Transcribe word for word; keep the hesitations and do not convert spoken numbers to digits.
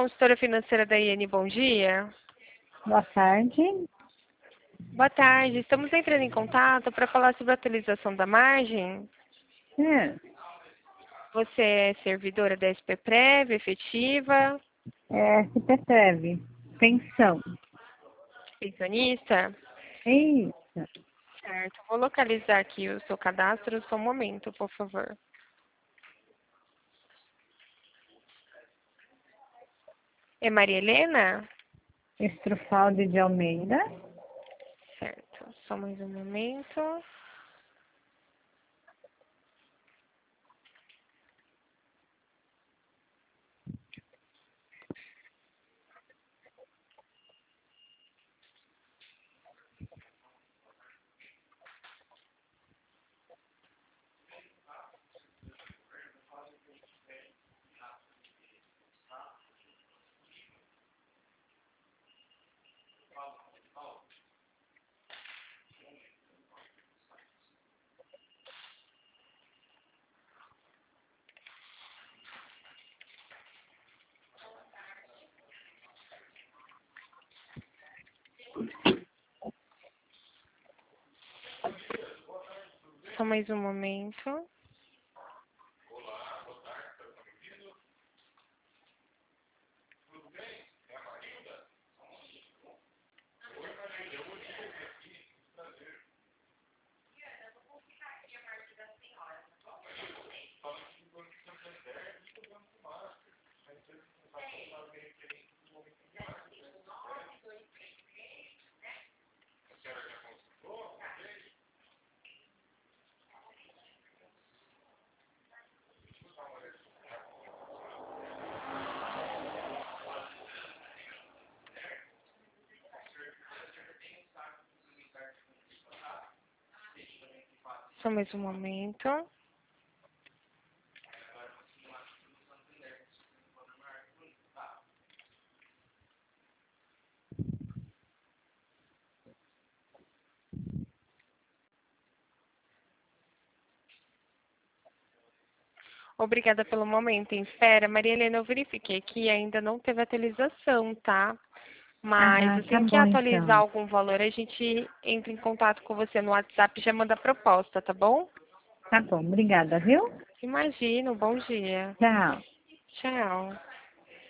consultora financeira da I N, bom dia. Boa tarde. Boa tarde, estamos entrando em contato para falar sobre a atualização da margem. É, Você é servidora da S P Prev, efetiva, é S P Prev, pensão. pensionista? É isso. Certo, vou localizar aqui o seu cadastro, só um momento, por favor. É Maria Helena? Estrufaldi de Almeida. Certo, só mais um momento. Só mais um momento. Só mais um momento. Obrigada pelo momento em espera. Maria Helena, eu verifiquei que ainda não teve atualização, tá? Mas Ah, tá assim que bom atualizar então. algum valor, a gente entra em contato com você no WhatsApp e já manda a proposta, tá bom? Tá bom, obrigada, viu? Imagino, bom dia. Tchau. Tchau.